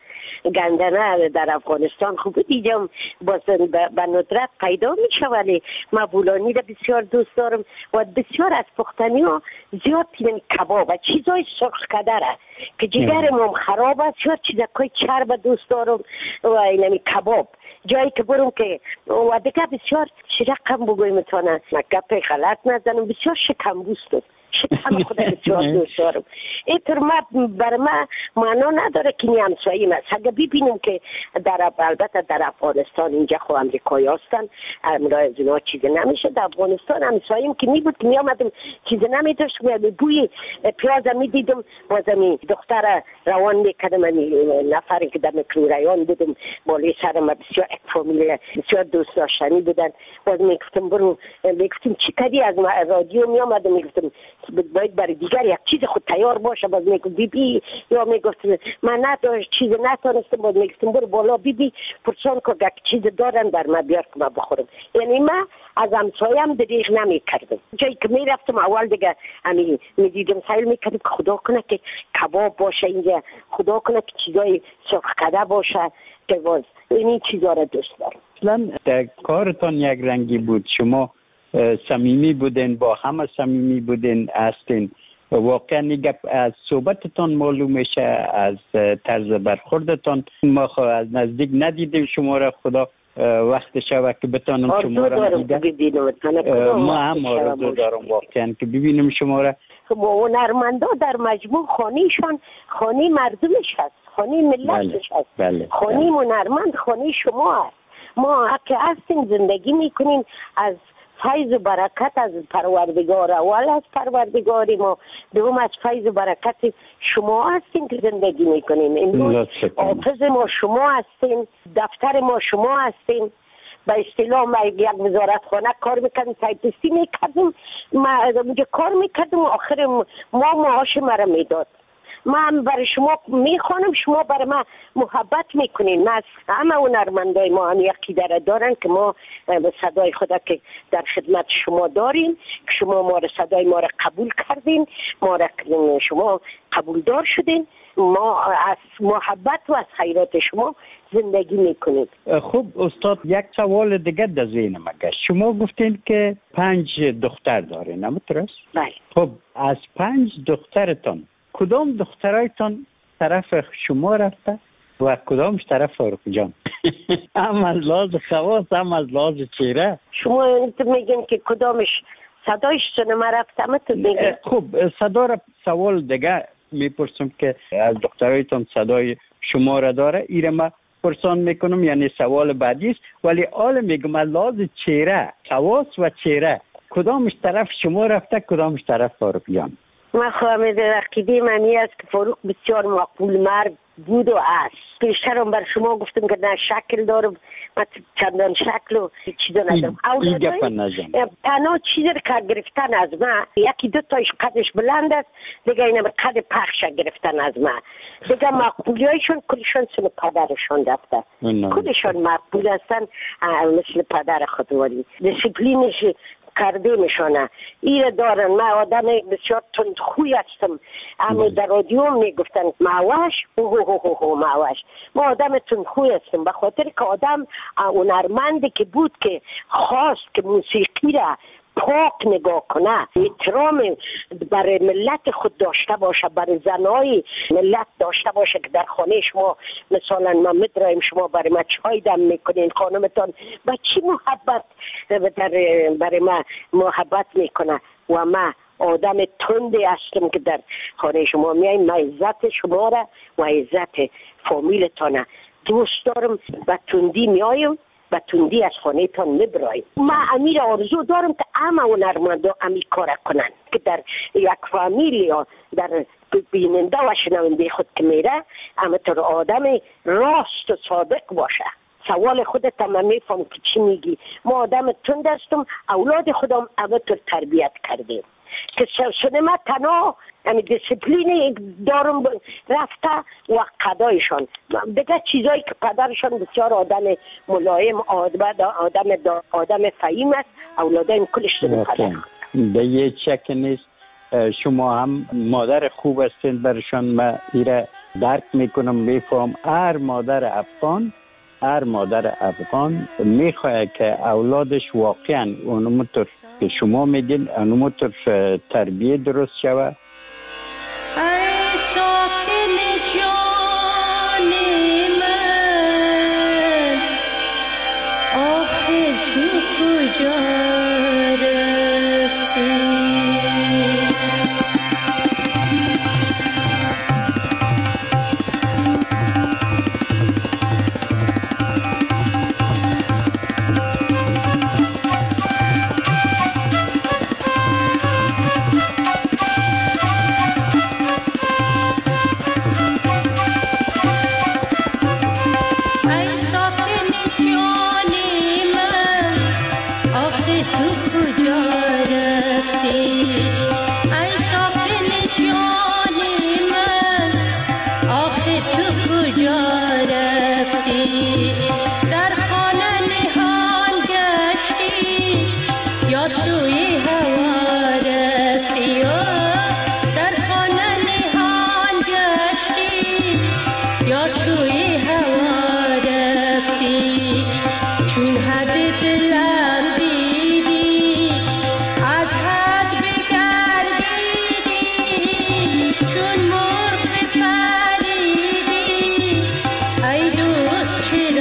گندنه در افغانستان خوب دیدم، باز به ندرت پیدا میشه، ولی من بولانی را بسیار دوست دارم. و بسیار از پختنی ها زیاد پیدن کباب و چیزای سرخ کدره که جگرم خراب است، زیاد چیزای چرب دوست دارم و اینمی کباب جایی که برم که و دیگه بسیار شرقم بگویم میتونه گپ غلط نزنم، بسیار شکم بوستم شکم خود بسیار دوست دارم. اینطور ما بر ما معنا نداره که این همساییم است. اگه ببینیم که در البته در افغانستان اینجا خو امریکایی هستن، امرای از اونا چیزی نمیشه. در افغانستان همساییم که می بود که می آمدم چیزی نمی داشت، می بوی پیاز می دیدم، بازمی دختر روان میکردم، نفری که در میکروریان بودم بالای سرم بسیار یک فامیل بسیار دوست داشتنی بودن. باز میگفتم برو، میگفتم چی کردی؟ از رادیو می آمدم میگفتم باید برای دیگر یک چیز خود تیار باشه. باز میگفت بی بی، یا میگفت من نداشت چیز نتونستم، باز میگفتم برو بالا بی بی پرسان که یک چیز دارن در ما بیار که ما بخورم. یعنی ما از همسایم دریغ نمی کردم. جایی که می رفتم اول دیگه امی می دیدم سایل می کردم که خدا کنه که کباب باشه اینجا، خدا کنه که چیزای سرخ کده باشه، که باز این چیزا را دوست دارم. اصلا در کارتان یک رنگی بود، شما صمیمی بودین، با همه صمیمی بودین هستین. واقعا نگه از صحبتتان معلوم میشه، از طرز برخوردتان. ما خو از نزدیک ندیدیم شما را، خدا وقت شب که بتانم شما را دیدم. ما هم آرزو دارم واقعا که ببینیم شما را. هنرمندا در مجموع خانهشان خانه مردمش هست، خانه ملتش هست. بله. خانه بله. هنرمند خانه شما هست. ما که هستیم زندگی میکنیم از فیض و برکت از پروردگار، اول از پروردگار ما، دوم از فیض و برکت شما هستین که زندگی میکنیم. امروز حافظ ما شما هستین، دفتر ما شما هستین. به اصطلاح ما یک وزارت خانه کار میکردیم، تایپیستی میکردیم، ما اونجا کار میکردیم و آخر ما معاش مرا میداد. من برای شما میخوانم، شما برای ما محبت میکنین. ما همه هنرمندای ما هم یکی داره دارن که ما صدای خدا که در خدمت شما داریم، که شما ما را صدای ما را قبول کردین، ما را شما قبول دار شدین، ما از محبت و از خیرات شما زندگی میکنید. خب استاد، یک سوال دیگه در ذهنم گشت. شما گفتین که پنج دختر دارین، همونطور؟ بله. خب از پنج دخترتان کدام دخترایتان طرف شما رفته و کدامش طرف فاروق جان؟ هم از لحاظ خواص هم از لحاظ چهره. شما میگین که کدامش صدایش سنما رفته؟ تو میگین. خب صدا را سوال دیگه میپرسم که از دخترایتان صدای شما را داره، ایره ما پرسان میکنم، یعنی سوال بعدی است، ولی حال میگم از لحاظ چهره، خواص و چهره کدامش طرف شما رفته، کدامش طرف فاروق جان؟ من خواهم عقیده منی است که فاروق بسیار معقول مرد بود و است. پیشترم بر شما گفتم که نه شکل دارم، من چندان شکل و چیزا ندارم. تنها چیزی که گرفتن از من، یکی دو تایش قدش بلند است، دیگه اینم قد پخش گرفتن از من. دیگه معقولی هایشون کلشون سن پدرشون رفته، کلشون معقول هستن مثل پدر خودواری. دیسیپلینش کرده میشونه ایره دارن. من آدم بسیار تندخوی هستم، اما در رادیو میگفتن معوش اوه اوه اوه معوش. ما آدم تندخوی هستم به خاطر که آدم هنرمندی که بود که خواست که موسیقی را پاک نگاه کنه، احترام برای ملت خود داشته باشه، برای زنای ملت داشته باشه که در خانه شما مثلا ما مدرایم شما برای ما چای دم میکنین، خانمتان با چی محبت در برای ما محبت میکنه و ما آدم تندی هستم که در خانه شما میایم. ما عزت شما را و عزت فامیلتان دوست دارم، با تندی میایم و تندی از خانه تان نبرایم. ما امیر آرزو دارم که همه هنرمندا امی کار کنن که در یک فامیل یا در بیننده و شنونده خود که میره اما تو آدم راست و صادق باشه. سوال خودت هم میفهم که چی میگی. ما آدم تند هستم، اولاد خودم اما تو تربیت کردیم که سنما تنها یعنی دیسپلین دارم رفته و قدایشان دیگه چیزایی که پدرشان بسیار آدم ملایم، آدم آدم آدم فهیم است، اولادایم کلش سن پدر. به یه چک نیست. شما هم مادر خوب هستین برشان، ما ایره درک میکنم، میفهم. هر مادر افغان هر مادر افغان میخواه که اولادش واقعا اونمونطور که شما میگین اونمونطور تربیه درست شوه. ای ساکن جان من آخر تو کجا رفتی؟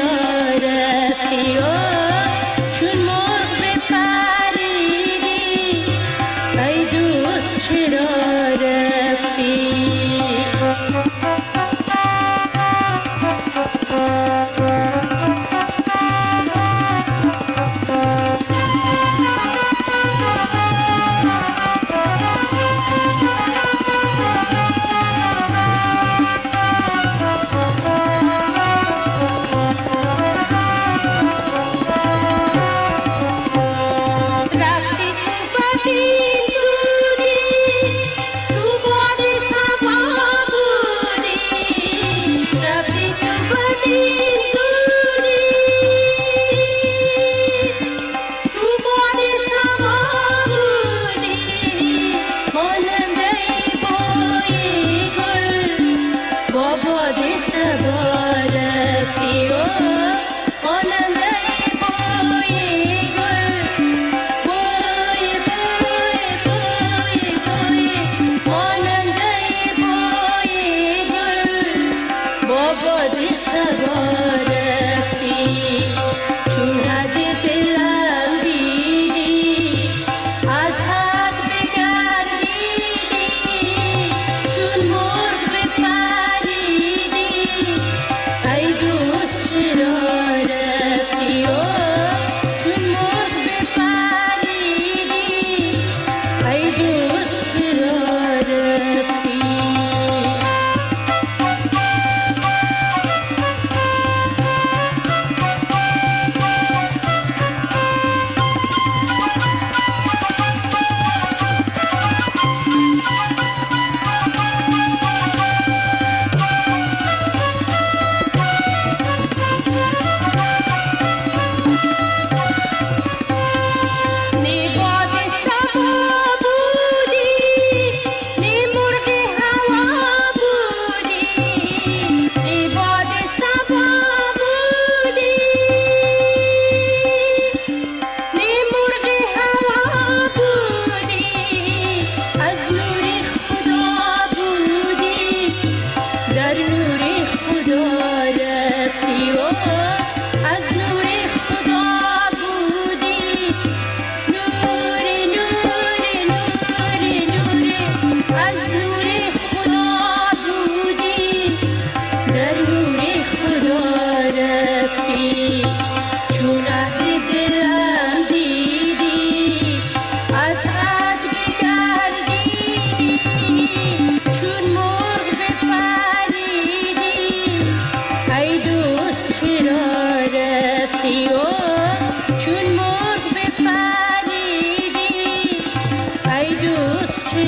چون مرغ بپریدی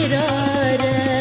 چرا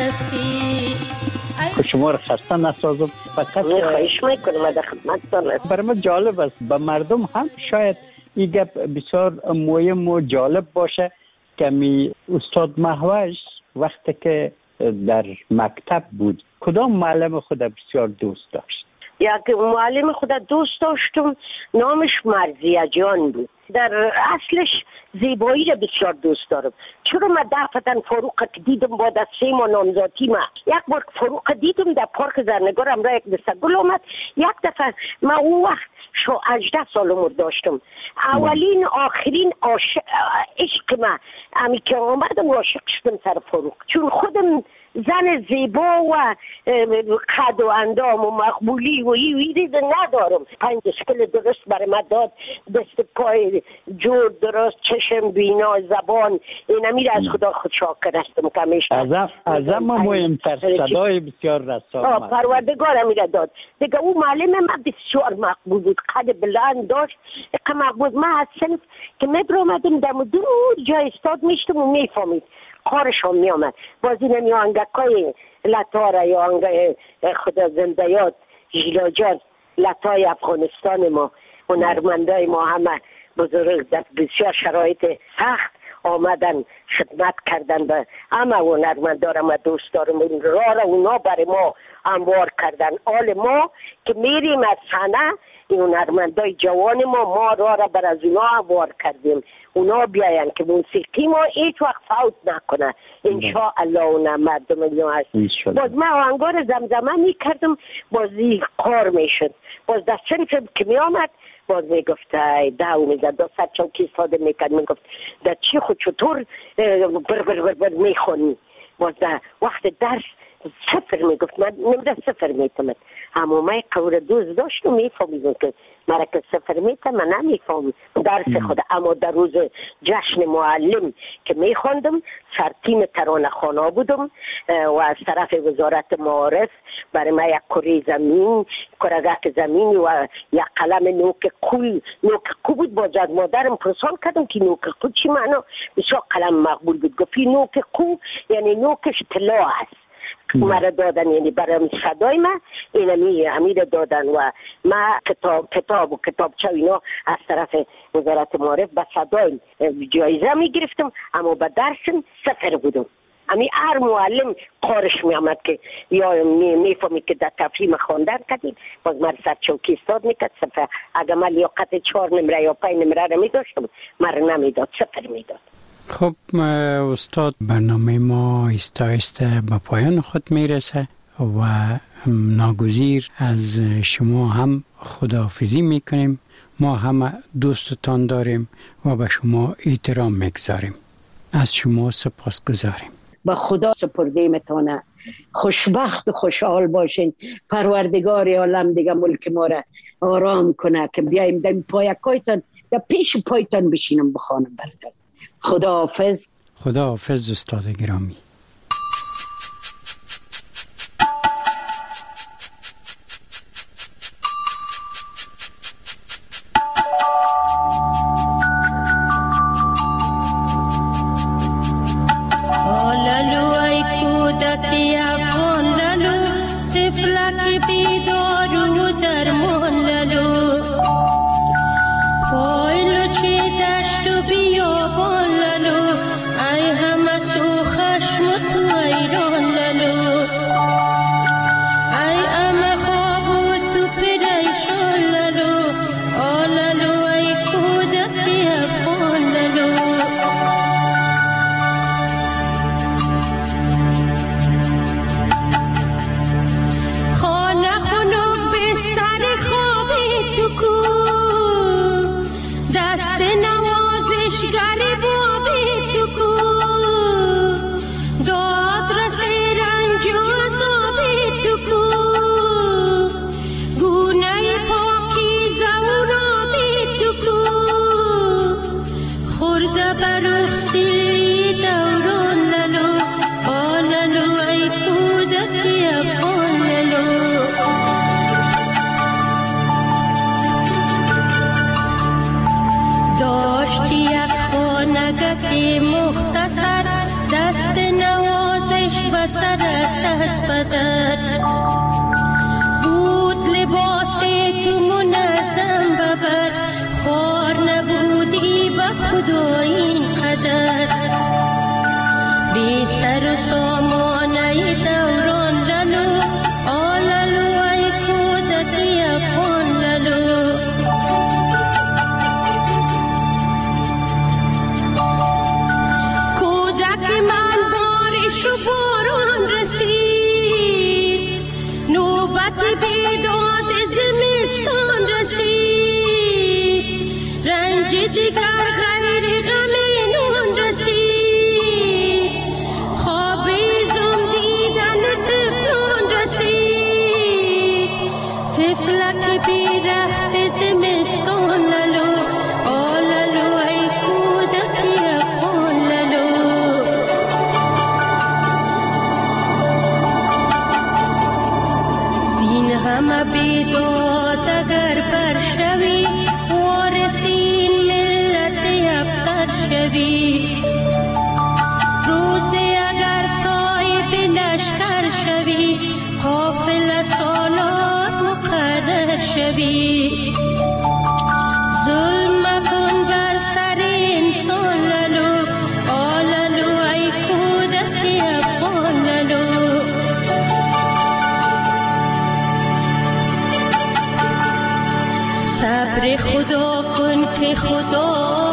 رفتی که شما را خسته نسازم، فقط خواهش میکنم در خدمتتان هستم. برای ما جالب است، به مردم هم شاید این گپ بسیار مهم و جالب باشه که می استاد مهوش وقتی که در مکتب بود کدام معلم خود بسیار دوست داشت؟ یک معلم خود دوست داشتم، نامش مرضیه جان بود. در اصلش زیبایی را بسیار دوست دارم. چرا من دفعتا فاروق که دیدم با در سه ماه نامزادی ما یک بار فاروق دیدم در پارک زرنگار همراه یک دسته گل آمد. یک دفعه من اون وقت شو هجده سال عمر داشتم. اولین آخرین عاشق عشق من امی که آمدم عاشق شدم سر فاروق، چون خودم زن زیبا و قد و اندام و مقبولی و این چیز ندارم. پنج اشکال درست برای من داد، دست پای جور درست، چشم بینا زبان، این امیر از خدا خود شاکر هستم که همیشه ازم ازم مهمتر صدای بسیار رسا پروردگار امیر داد دیگه. اون معلم من بسیار مقبول بود، قد بلند داشت که مقبول. من از صنف که میبرامدم دم دور جای استاد میشتم و میفهمید کارش هم می آمد. باز این یا انگکای لطاره یا انگای خدا زندیات ژیلاجان لطای افغانستان ما هنرمندای ما همه بزرگ در بسیار شرایط سخت آمدن خدمت کردن به همه هنرمندا را ما دوست دارم. این راه را اونا برای ما هموار کردن. حال ما که میریم از صحنه این هنرمندای جوان ما ما راه را بر از اونا هموار کردیم. اونا بیاین که موسیقی ما هیچ وقت فوت نکنه انشاء الله. اونا مردم اینا هست. باز من آهنگار زمزمه می کردم، بازی کار می شد. باز در صنف که می آمد باز می گفت دو می زد، دو سر چوکی ساده می کرد، می گفت در چی خود چطور بر بر بر بر می خونی. باز در وقت درس صفر می گفت، من نمیده صفر می تمد. همه من قور دوست داشت و می فهمیدم که مرا که صفر می تمد من نمی فهم درس خود. اما در روز جشن معلم که می خوندم سر تیم ترانه خانه بودم و از طرف وزارت معارف برای من یک کره زمین کرگک زمین و یک قلم نوک کول نوک کو بود. با جد مادرم پرسان کردم که نوک کو چی معنا؟ بسیار قلم مقبول بود. گفتی نوک کو یعنی نوکش طلا است. مرا دادن یعنی برای صدای من اینمی امیر دادن و من کتاب کتاب و کتابچه اینا از طرف وزارت معارف به صدای جایزه می گرفتم، اما به درسم صفر بودم. امی هر معلم کارش می آمد که یا می فهمید که در تفریح خواندن کردیم، باز من سر چوکی استاد میکرد صفر. اگر من لیاقت چهار نمره یا پنج نمره را می داشتم مرا نمی داد، صفر می داد. خب استاد، برنامه ما ایستا ایستا به پایان خود میرسه و ناگزیر از شما هم خداحافظی میکنیم. ما همه دوستتان داریم و به شما احترام میگذاریم. از شما سپاس گذاریم. با خدا سپرده میتونه. خوشبخت و خوشحال باشین. پروردگار عالم دیگه ملک ما را آرام کنه که بیایم در پایکایتان در پیش پایتان بشینم بخوانم براتون. خدا حافظ. خدا حافظ استاد گرامی. مختصر دست نواز عشق و سرت دست بدر بود لباس تو منظم ببر خوار نبودی به خدا این قدر بی سر و سامانه دوران لالو آلالو ای کودکی افغان لالو کودک من بارش و باران رسید نوبت بیداد زمستان رسید رنج دیگر غیر غم نون رسید خوابیزم دیدن طفلان رسید طفلک بی رخت زمستان لالو آلالو ای کودکی افغان لالو زین همه بیداد اگر برشوی وارثین ملت افغان شوی روزی اگر صاحب لشکر شوی حافل سالات مقرر شوی ظلم مکن بر سر انسان لالو آلالو ای کودکی افغان لالو صبر خدا کن که خدا